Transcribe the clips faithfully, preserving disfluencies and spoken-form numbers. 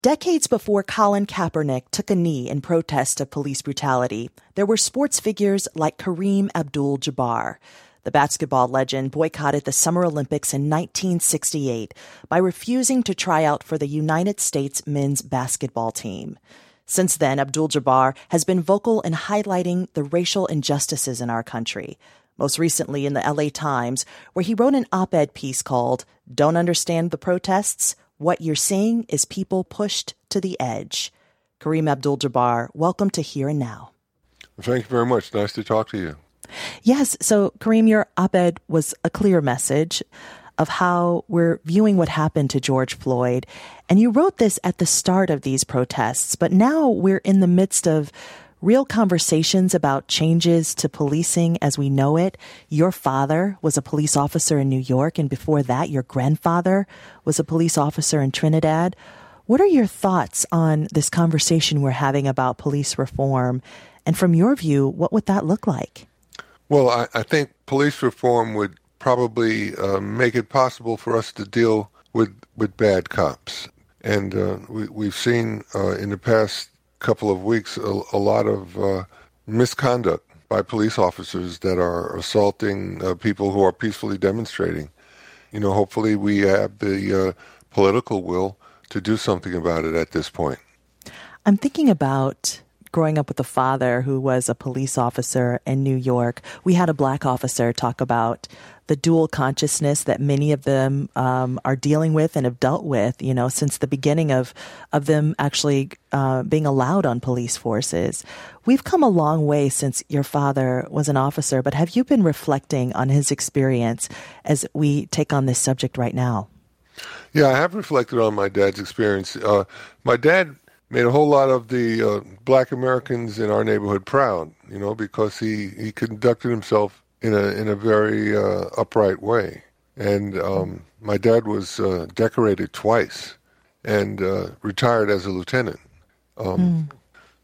Decades before Colin Kaepernick took a knee in protest of police brutality, there were sports figures like Kareem Abdul-Jabbar. The basketball legend boycotted the Summer Olympics in nineteen sixty-eight by refusing to try out for the United States men's basketball team. Since then, Abdul-Jabbar has been vocal in highlighting the racial injustices in our country, most recently in the L A Times, where he wrote an op-ed piece called "Don't Understand the Protests? What you're seeing is people pushed to the edge." Kareem Abdul-Jabbar, welcome to Here and Now. Thank you very much. Nice to talk to you. Yes. So, Kareem, your op-ed was a clear message of how we're viewing what happened to George Floyd. And you wrote this at the start of these protests, but now we're in the midst of real conversations about changes to policing as we know it. Your father was a police officer in New York, and before that, your grandfather was a police officer in Trinidad. What are your thoughts on this conversation we're having about police reform? And from your view, what would that look like? Well, I, I think police reform would probably uh, make it possible for us to deal with, with bad cops. And uh, we, we've seen uh, in the past couple of weeks a, a lot of uh, misconduct by police officers that are assaulting uh, people who are peacefully demonstrating. You know, hopefully we have the uh, political will to do something about it at this point. I'm thinking about growing up with a father who was a police officer in New York. We had a black officer talk about the dual consciousness that many of them um, are dealing with and have dealt with, you know, since the beginning of, of them actually uh, being allowed on police forces. We've come a long way since your father was an officer, but have you been reflecting on his experience as we take on this subject right now? Yeah, I have reflected on my dad's experience. Uh, my dad made a whole lot of the uh, black Americans in our neighborhood proud, you know, because he, he conducted himself in a in a very uh, upright way. And um, my dad was uh, decorated twice and uh, retired as a lieutenant. Um, mm.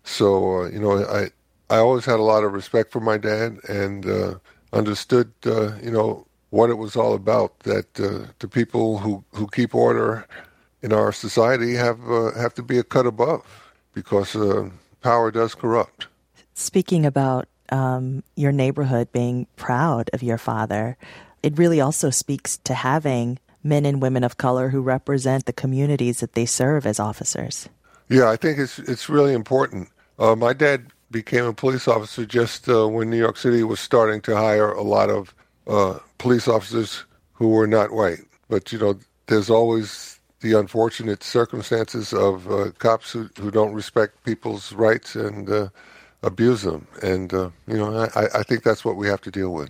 So, uh, you know, I, I always had a lot of respect for my dad and uh, understood, uh, you know, what it was all about, that uh, the people who, who keep order in our society have uh, have to be a cut above, because uh, power does corrupt. Speaking about um, your neighborhood being proud of your father, it really also speaks to having men and women of color who represent the communities that they serve as officers. Yeah, I think it's it's really important. Uh, my dad became a police officer just uh, when New York City was starting to hire a lot of uh, police officers who were not white. But, you know, there's always the unfortunate circumstances of uh, cops who, who don't respect people's rights and uh, abuse them. And, uh, you know, I, I think that's what we have to deal with.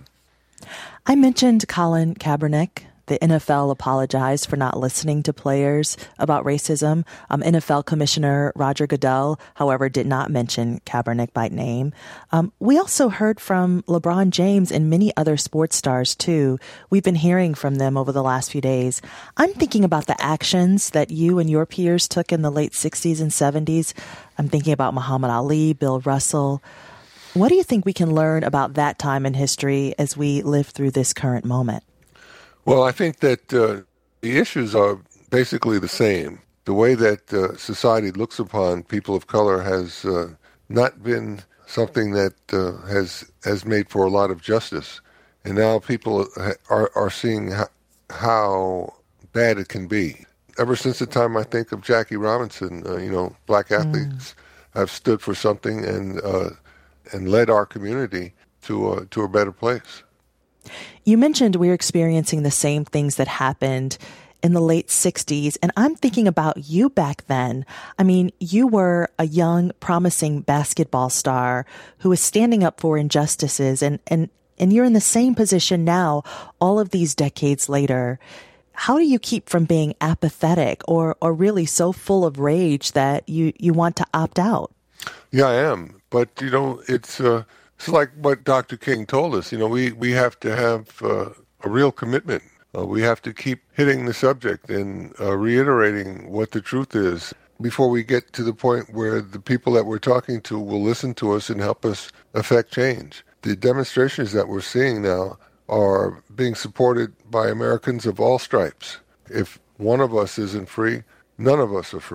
I mentioned Colin Kaepernick. The N F L apologized for not listening to players about racism. Um, N F L Commissioner Roger Goodell, however, did not mention Kaepernick by name. Um, we also heard from LeBron James and many other sports stars, too. We've been hearing from them over the last few days. I'm thinking about the actions that you and your peers took in the late sixties and seventies. I'm thinking about Muhammad Ali, Bill Russell. What do you think we can learn about that time in history as we live through this current moment? Well, I think that uh, the issues are basically the same. The way that uh, society looks upon people of color has uh, not been something that uh, has has made for a lot of justice. And now people are, are seeing how, how bad it can be. Ever since the time, I think, of Jackie Robinson, uh, you know, black athletes mm. have stood for something and uh, and led our community to uh, to a better place. You mentioned we're experiencing the same things that happened in the late sixties, and I'm thinking about you back then. I mean, you were a young, promising basketball star who was standing up for injustices, and, and, and you're in the same position now, all of these decades later. How do you keep from being apathetic or, or really so full of rage that you, you want to opt out? Yeah, I am. But, you know, it's... Uh... It's like what Doctor King told us. You know, we, we have to have uh, a real commitment. Uh, we have to keep hitting the subject and uh, reiterating what the truth is before we get to the point where the people that we're talking to will listen to us and help us affect change. The demonstrations that we're seeing now are being supported by Americans of all stripes. If one of us isn't free, none of us are free.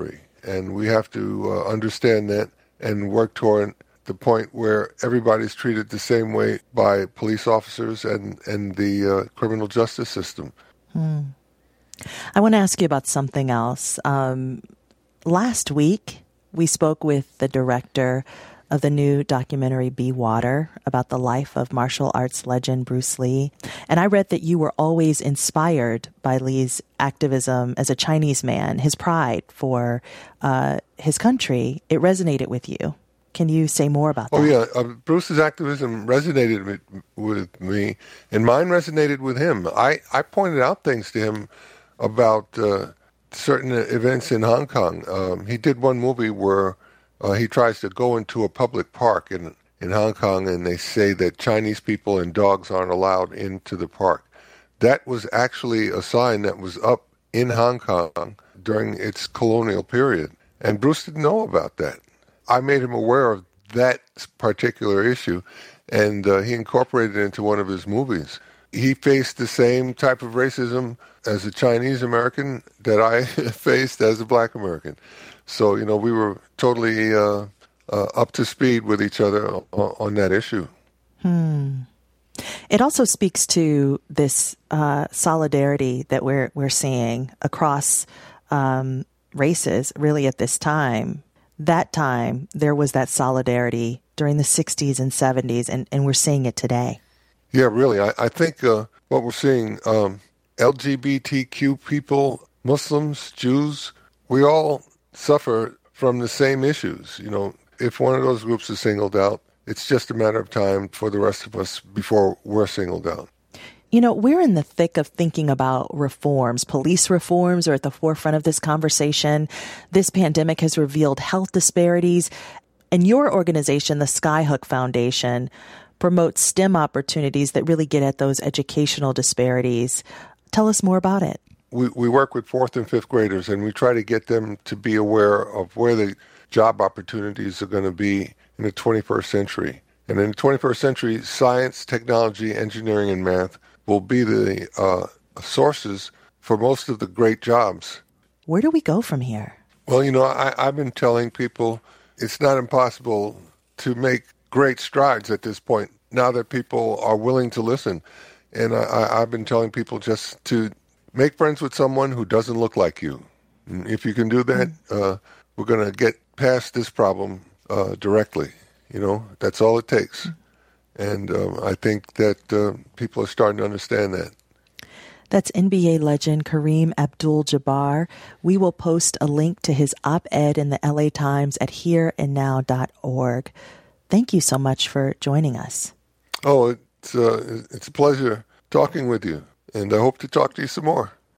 And we have to uh, understand that and work toward the point where everybody's treated the same way by police officers and, and the uh, criminal justice system. Hmm. I want to ask you about something else. Um, last week, we spoke with the director of the new documentary Be Water about the life of martial arts legend Bruce Lee. And I read that you were always inspired by Lee's activism as a Chinese man, his pride for uh, his country. It resonated with you. Can you say more about that? Oh, yeah. Uh, Bruce's activism resonated with, with me, and mine resonated with him. I, I pointed out things to him about uh, certain events in Hong Kong. Um, he did one movie where uh, he tries to go into a public park in, in Hong Kong, and they say that Chinese people and dogs aren't allowed into the park. That was actually a sign that was up in Hong Kong during its colonial period, and Bruce didn't know about that. I made him aware of that particular issue, and uh, he incorporated it into one of his movies. He faced the same type of racism as a Chinese American that I faced as a black American. So, you know, we were totally uh, uh, up to speed with each other on, on that issue. Hmm. It also speaks to this uh, solidarity that we're we're seeing across um, races, really, at this time. That time, there was that solidarity during the sixties and seventies, and, and we're seeing it today. Yeah, really. I, I think uh, what we're seeing, um, L G B T Q people, Muslims, Jews, we all suffer from the same issues. You know, if one of those groups is singled out, it's just a matter of time for the rest of us before we're singled out. You know, we're in the thick of thinking about reforms. Police reforms are at the forefront of this conversation. This pandemic has revealed health disparities. And your organization, the Skyhook Foundation, promotes STEM opportunities that really get at those educational disparities. Tell us more about it. We, we work with fourth and fifth graders, and we try to get them to be aware of where the job opportunities are going to be in the twenty-first century. And in the twenty-first century, science, technology, engineering, and math will be the uh, sources for most of the great jobs. Where do we go from here? Well, you know, I, I've been telling people it's not impossible to make great strides at this point, now that people are willing to listen. And I, I've been telling people just to make friends with someone who doesn't look like you. And if you can do that, uh, we're going to get past this problem uh, directly. You know, that's all it takes. And um, I think that uh, people are starting to understand that. That's N B A legend Kareem Abdul-Jabbar. We will post a link to his op-ed in the L A Times at here and now dot org. Thank you so much for joining us. Oh, it's, uh, it's a pleasure talking with you, and I hope to talk to you some more.